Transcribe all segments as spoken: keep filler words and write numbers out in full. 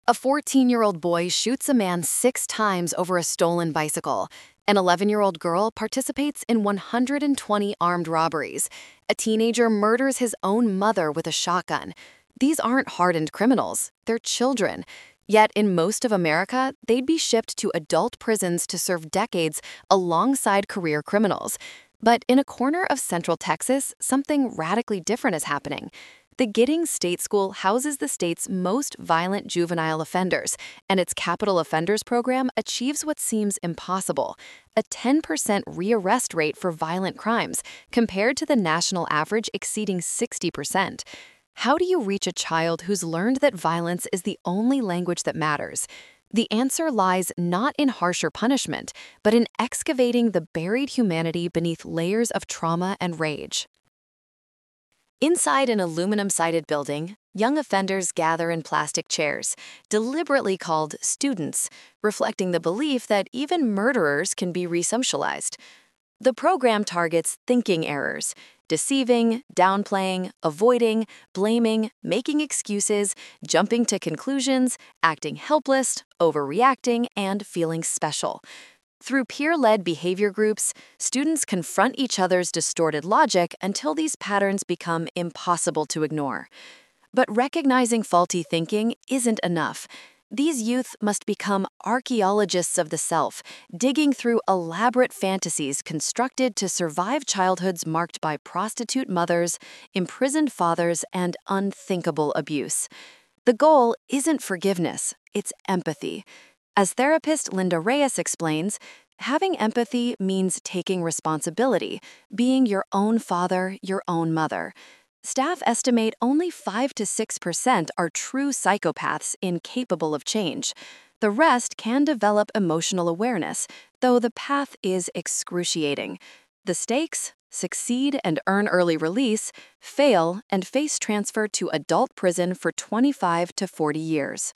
A fourteen-year-old boy shoots a man six times over a stolen bicycle. An eleven-year-old girl participates in one hundred twenty armed robberies. A teenager murders his own mother with a shotgun. These aren't hardened criminals, they're children. Yet in most of America, they'd be shipped to adult prisons to serve decades alongside career criminals. But in a corner of Central Texas, something radically different is happening. The Giddings State School houses the state's most violent juvenile offenders, and its Capital Offenders Program achieves what seems impossible: a ten percent rearrest rate for violent crimes, compared to the national average exceeding sixty percent. How do you reach a child who's learned that violence is the only language that matters? The answer lies not in harsher punishment, but in excavating the buried humanity beneath layers of trauma and rage. Inside an aluminum-sided building, young offenders gather in plastic chairs, deliberately called students, reflecting the belief that even murderers can be resocialized. The program targets thinking errors: deceiving, downplaying, avoiding, blaming, making excuses, jumping to conclusions, acting helpless, overreacting, and feeling special. Through peer-led behavior groups, students confront each other's distorted logic until these patterns become impossible to ignore. But recognizing faulty thinking isn't enough. These youth must become archaeologists of the self, digging through elaborate fantasies constructed to survive childhoods marked by prostitute mothers, imprisoned fathers, and unthinkable abuse. The goal isn't forgiveness, it's empathy. As therapist Linda Reyes explains, having empathy means taking responsibility, being your own father, your own mother. Staff estimate only five to six percent are true psychopaths incapable of change. The rest can develop emotional awareness, though the path is excruciating. The stakes: succeed and earn early release, fail and face transfer to adult prison for twenty-five to forty years.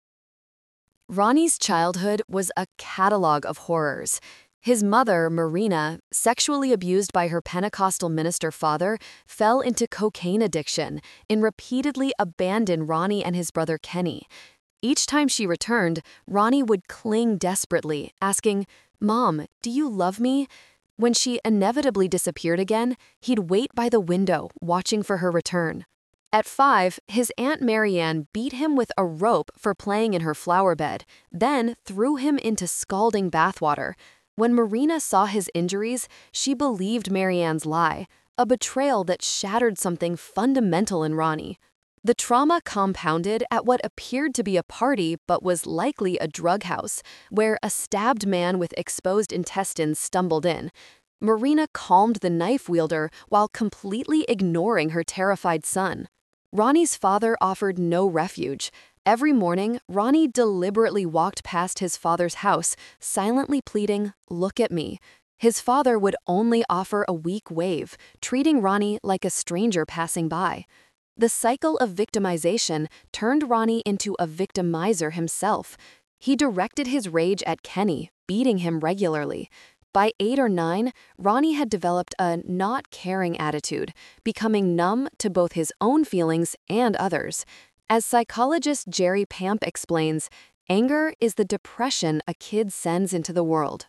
Ronnie's childhood was a catalog of horrors. His mother, Marina, sexually abused by her Pentecostal minister father, fell into cocaine addiction and repeatedly abandoned Ronnie and his brother Kenny. Each time she returned, Ronnie would cling desperately, asking, "Mom, do you love me?" When she inevitably disappeared again, he'd wait by the window, watching for her return. At five, his Aunt Marianne beat him with a rope for playing in her flower bed, then threw him into scalding bathwater. When Marina saw his injuries, she believed Marianne's lie, a betrayal that shattered something fundamental in Ronnie. The trauma compounded at what appeared to be a party but was likely a drug house, where a stabbed man with exposed intestines stumbled in. Marina calmed the knife wielder while completely ignoring her terrified son. Ronnie's father offered no refuge. Every morning, Ronnie deliberately walked past his father's house, silently pleading, "Look at me." His father would only offer a weak wave, treating Ronnie like a stranger passing by. The cycle of victimization turned Ronnie into a victimizer himself. He directed his rage at Kenny, beating him regularly. By eight or nine, Ronnie had developed a not caring attitude, becoming numb to both his own feelings and others. As psychologist Jerry Pamp explains, anger is the depression a kid sends into the world.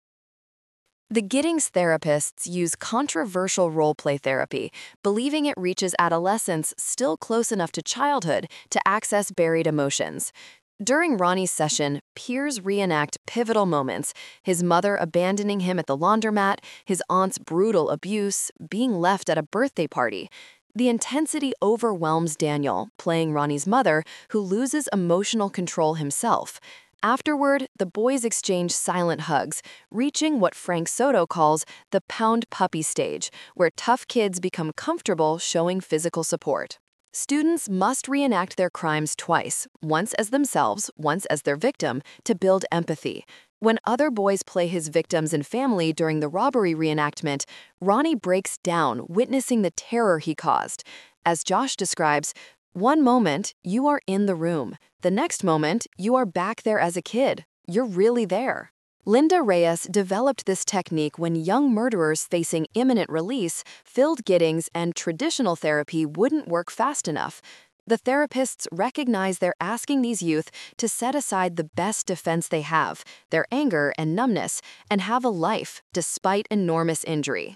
The Giddings therapists use controversial role-play therapy, believing it reaches adolescence still close enough to childhood to access buried emotions. During Ronnie's session, peers reenact pivotal moments: his mother abandoning him at the laundromat, his aunt's brutal abuse, being left at a birthday party. The intensity overwhelms Daniel, playing Ronnie's mother, who loses emotional control himself. Afterward, the boys exchange silent hugs, reaching what Frank Soto calls the pound puppy stage, where tough kids become comfortable showing physical support. Students must reenact their crimes twice, once as themselves, once as their victim, to build empathy. When other boys play his victims and family during the robbery reenactment, Ronnie breaks down, witnessing the terror he caused. As Josh describes, "One moment, you are in the room. The next moment, you are back there as a kid. You're really there." Linda Reyes developed this technique when young murderers facing imminent release filled Giddings and traditional therapy wouldn't work fast enough. The therapists recognize they're asking these youth to set aside the best defense they have, their anger and numbness, and have a life despite enormous injury.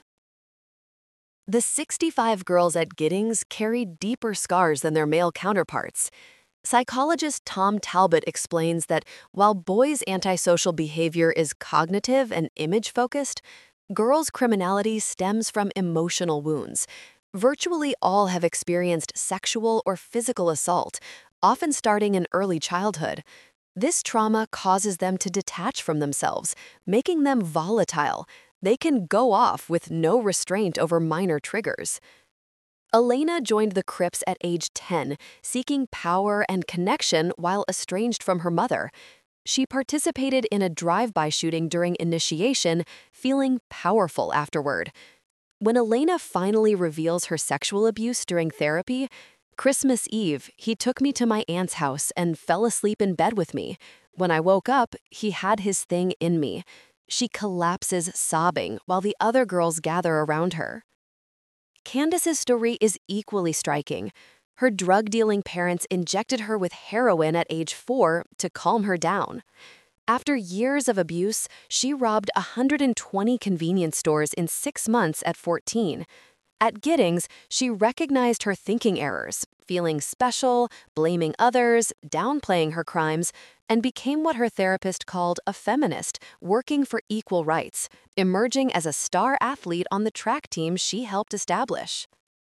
The sixty-five girls at Giddings carried deeper scars than their male counterparts. Psychologist Tom Talbot explains that while boys' antisocial behavior is cognitive and image-focused, girls' criminality stems from emotional wounds. Virtually all have experienced sexual or physical assault, often starting in early childhood. This trauma causes them to detach from themselves, making them volatile. They can go off with no restraint over minor triggers. Elena joined the Crips at age ten, seeking power and connection while estranged from her mother. She participated in a drive-by shooting during initiation, feeling powerful afterward. When Elena finally reveals her sexual abuse during therapy, "Christmas Eve, he took me to my aunt's house and fell asleep in bed with me. When I woke up, he had his thing in me." She collapses sobbing while the other girls gather around her. Candace's story is equally striking. Her drug-dealing parents injected her with heroin at age four to calm her down. After years of abuse, she robbed one hundred twenty convenience stores in six months at fourteen. At Giddings, she recognized her thinking errors, feeling special, blaming others, downplaying her crimes, and became what her therapist called a feminist, working for equal rights, emerging as a star athlete on the track team she helped establish.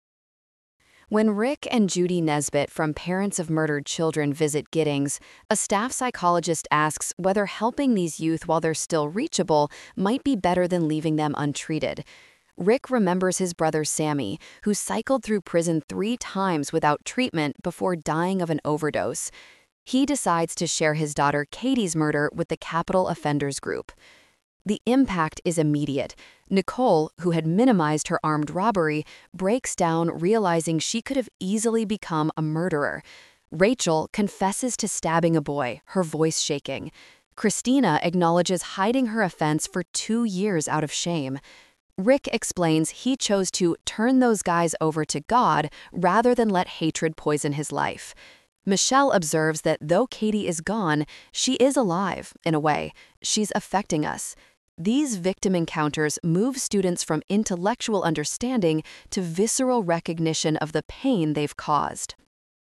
When Rick and Judy Nesbitt from Parents of Murdered Children visit Giddings, a staff psychologist asks whether helping these youth while they're still reachable might be better than leaving them untreated. Rick remembers his brother Sammy, who cycled through prison three times without treatment before dying of an overdose. He decides to share his daughter Katie's murder with the Capital Offenders Group. The impact is immediate. Nicole, who had minimized her armed robbery, breaks down, realizing she could have easily become a murderer. Rachel confesses to stabbing a boy, her voice shaking. Christina acknowledges hiding her offense for two years out of shame. Rick explains he chose to turn those guys over to God rather than let hatred poison his life. Michelle observes that though Katie is gone, she is alive, in a way. She's affecting us. These victim encounters move students from intellectual understanding to visceral recognition of the pain they've caused.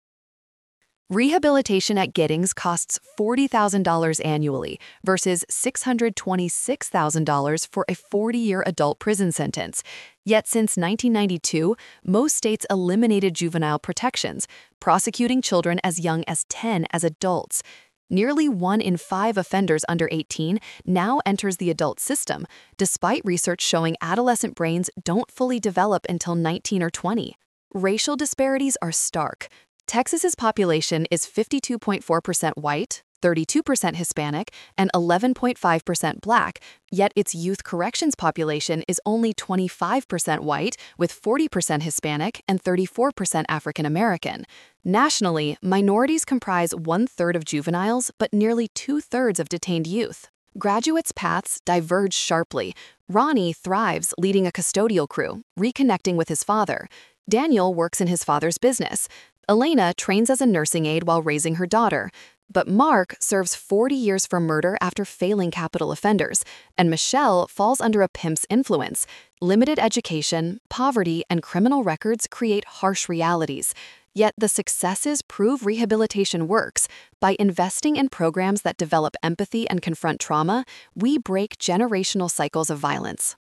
Rehabilitation at Giddings costs forty thousand dollars annually versus six hundred twenty-six thousand dollars for a forty-year adult prison sentence. Yet since nineteen ninety-two, most states eliminated juvenile protections, prosecuting children as young as ten as adults. Nearly one in five offenders under eighteen now enters the adult system, despite research showing adolescent brains don't fully develop until nineteen or twenty. Racial disparities are stark. Texas's population is fifty-two point four percent white, thirty-two percent Hispanic, and eleven point five percent Black, yet its youth corrections population is only twenty-five percent white, with forty percent Hispanic and thirty-four percent African American. Nationally, minorities comprise one-third of juveniles, but nearly two-thirds of detained youth. Graduates' paths diverge sharply. Ronnie thrives leading a custodial crew, reconnecting with his father. Daniel works in his father's business. Elena trains as a nursing aide while raising her daughter. But Mark serves forty years for murder after failing capital offenders, and Michelle falls under a pimp's influence. Limited education, poverty, and criminal records create harsh realities. Yet the successes prove rehabilitation works. By investing in programs that develop empathy and confront trauma, we break generational cycles of violence.